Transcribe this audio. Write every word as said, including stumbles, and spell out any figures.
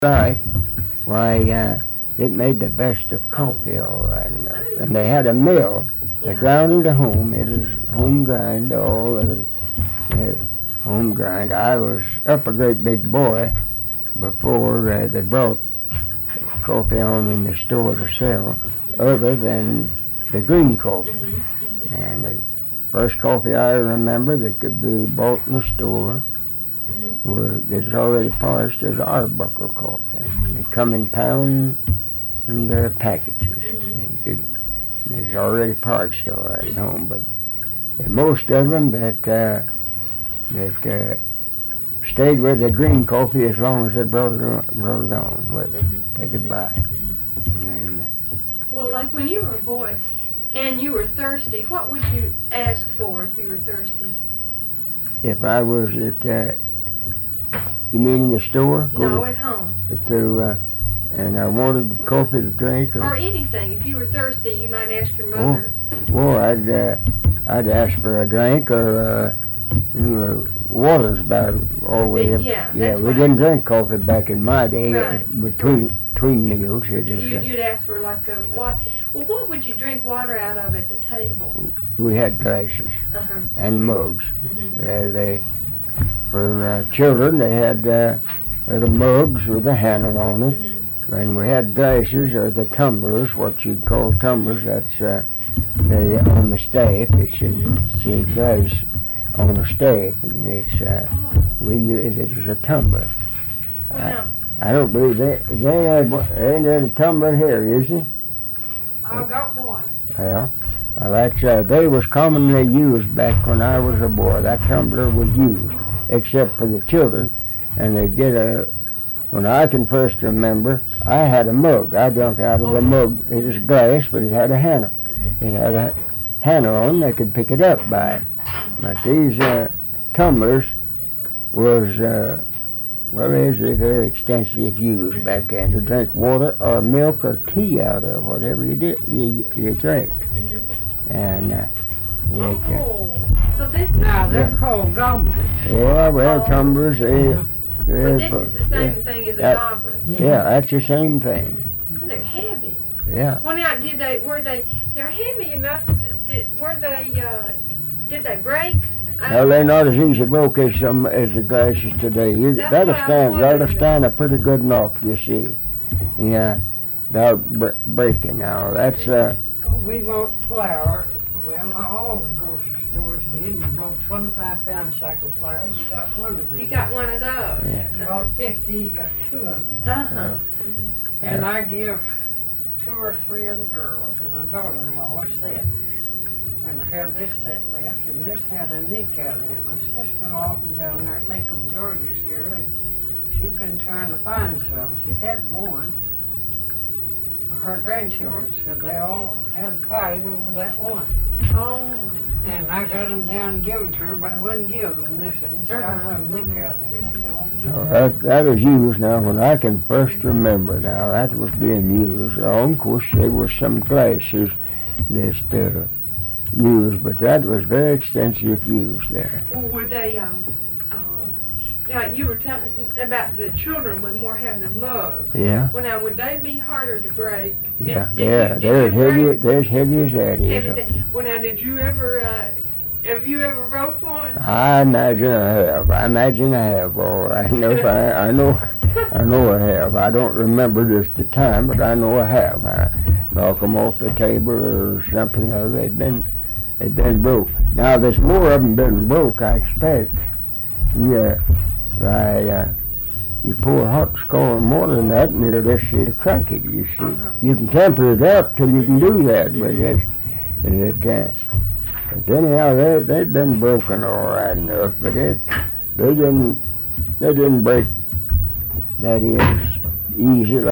right. Why, uh, it made the best of coffee, all right enough. And they had a mill. They Yeah. ground it at home. It was home grind, all of it. Uh, home grind. I was up a great big boy before uh, they brought coffee on in the store to sell, other than the green coffee. Mm-hmm. And the first coffee I remember that could be bought in the store Mm-hmm. was it's already polished as Arbuckle coffee. They come in pound in their packages. Mm-hmm. And you could, there's already parched all right at home, but uh, most of them that uh, that uh, stayed with the green coffee as long as they brought it on, brought it on with them. Mm-hmm. They could buy it. Mm-hmm. And, uh, Well, like when you were a boy and you were thirsty, what would you ask for if you were thirsty? if I was at, uh, you mean in the store? Go No, at home. to, uh, and I wanted coffee to drink, Or or anything. If you were thirsty, you might ask your mother. well, I'd uh, I'd ask for a drink or uh, you know, water's about all we Yeah, have. that's Yeah, we right. didn't drink coffee back in my day. Right. Between between meals, it You, was, uh, you'd ask for like a what? Well, what would you drink water out of at the table? we had glasses Uh huh. and mugs. Mm-hmm. Uh, they for uh, children they had uh, the mugs with a handle on it. Mm-hmm. And we had glasses or the tumblers, what you'd call tumblers. That's uh, they on the staff. It should Mhm. say glass on the staff, and it's uh, Oh, we use it as a tumbler. well, I, I don't believe they they had one- there ain't any tumbler here, is there? I've got one. Well, well that's uh, they was commonly used back when I was a boy. That tumbler was used, except for the children, and they did a. When I can first remember, I had a mug. I drank out of a mug. It was glass, but it had a handle. It had a handle on. They could pick it up by it. But these uh, tumblers was, uh, well, there's a very extensive use back then to drink water or milk or tea out of, whatever you did, you, you drink. mm-hmm. And uh, it, uh, Oh, so this Now, they're Yeah. called gobblers. yeah, well, tumblers, they, but they, this is the same thing as a Yeah. goblet. yeah, that's the same thing. Well, they're heavy. Yeah. Well, now, did they? Were they? They're heavy enough. Did were they? Uh, did they break? I- Well, they're not as easy broke as some as the glasses today. You, That's that'll what I was stand, that'll wondering. stand up pretty good enough, you see. Yeah, without bre- breaking now. That's uh, We bought flour. Well, not all the grocery stores did. You bought twenty-five pound sack of flour. You got one of them. You got one of those. yeah. You bought fifty. You got two of them. Uh-huh. And I give two or three of the girls and a daughter-in-law a set. And I had this set left, and this had a nick out of it. My sister-in-law from down there at Macomb, Georgia's here, and she'd been trying to find some. She had one. Her grandchildren said they all had a fight over that one. Oh. And I got them down and give it to her, but I wouldn't give them this one. It's got Uh-huh. a nick out of it. I said, I won't give Oh, it. that, that is used now. When I can first remember now, that was being used. Oh, of course, there was some glasses that uh, used, but that was very extensive use there. Well, were they? Um. Uh, yeah, you were telling about the children would more have the mugs. Yeah, Well, now would they be harder to break? yeah, Did- did they're, you- did they're you break- heavy, they're as heavy as that Heavy is. as that- Well, now, did you ever? Uh, have you ever broke one? I imagine I have. I imagine I have. All right. No, I, I know. I know I have. I don't remember just the time, but I know I have. I knock them off the table or something. Or they've been, they've been broke. Now there's more of them been broke. I expect. Yeah. I. Uh, you pour hot scalding water in that, and it'll just it'll crack it. You see. Uh-huh. You can temper it up till you can do that, but it's it can't. But anyhow, they they've been broken all right enough, but it they didn't they didn't break that is easy